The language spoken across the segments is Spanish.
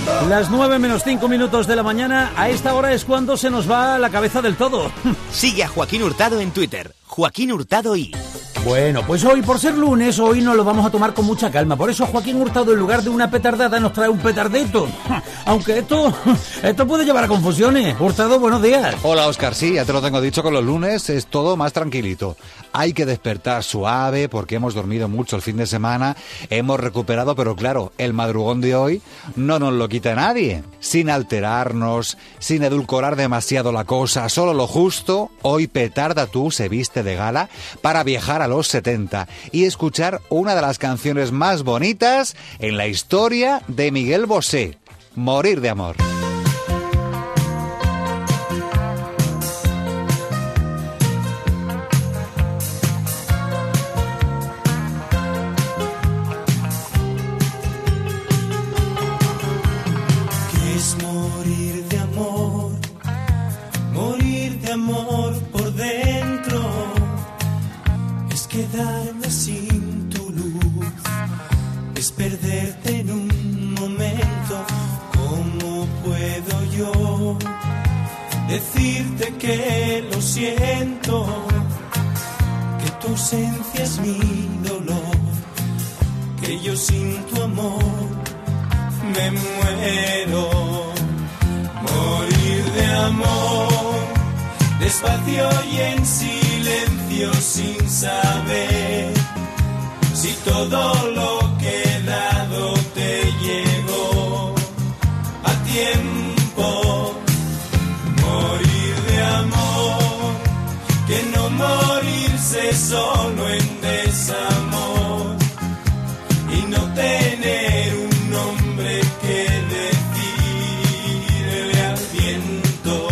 Las 9:05 de la mañana, a esta hora es cuando se nos va la cabeza del todo. Sigue a Joaquín Hurtado en Twitter, Joaquín Hurtado y... Bueno, pues hoy, por ser lunes, hoy nos lo vamos a tomar con mucha calma. Por eso Joaquín Hurtado, en lugar de una petardada, nos trae un petardito. Aunque esto puede llevar a confusiones. Hurtado, buenos días. Hola, Óscar. Sí, ya te lo tengo dicho, con los lunes es todo más tranquilito. Hay que despertar suave porque hemos dormido mucho el fin de semana, hemos recuperado, pero claro, el madrugón de hoy no nos lo quita nadie. Sin alterarnos, sin edulcorar demasiado la cosa, solo lo justo, hoy Petarda Tú se viste de gala para viajar a los 70 y escuchar una de las canciones más bonitas en la historia de Miguel Bosé, Morir de amor. ¿Qué es morir de amor? Morir de amor por dentro. Es quedarme sin tu luz, es perderte en un momento. ¿Cómo puedo yo decirte que lo siento? Que tu ausencia es mi dolor, que yo sin tu amor me muero. Morir de amor, despacio y en silencio, sin saber si todo lo que he dado te llegó a tiempo. Morir de amor, que no morirse solo en desamor y no tener un nombre que decirle al viento.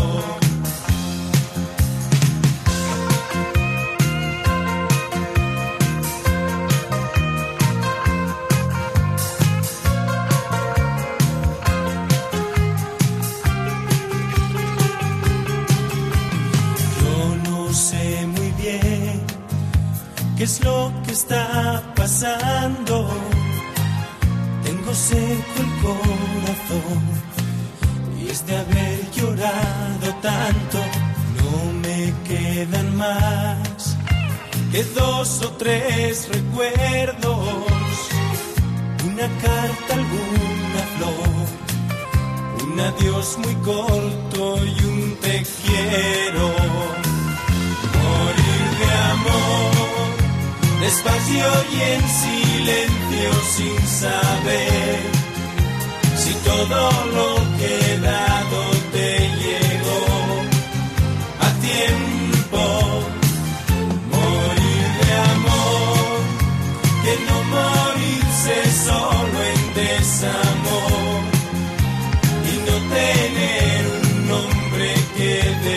¿Qué es lo que está pasando? Tengo seco el corazón y es de haber llorado tanto. No me quedan más que 2 o 3 recuerdos, una carta, alguna flor, un adiós muy corto y un te quiero. Morir de amor, despacio y en silencio, sin saber si todo lo que he dado te llegó a tiempo. Morir de amor, que no morirse solo en desamor y no tener un nombre que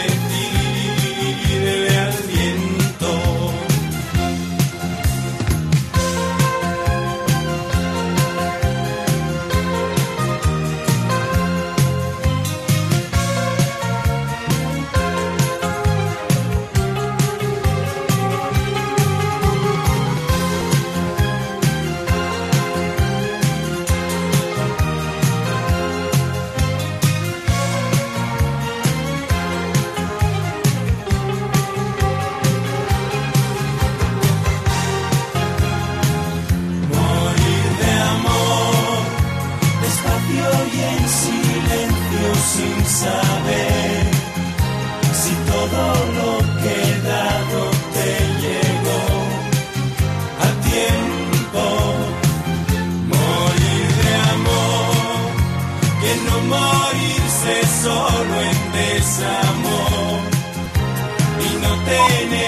decirle al viento. Sin saber si todo lo que he dado te llegó a tiempo. Morir de amor, que no morirse solo en desamor y no tener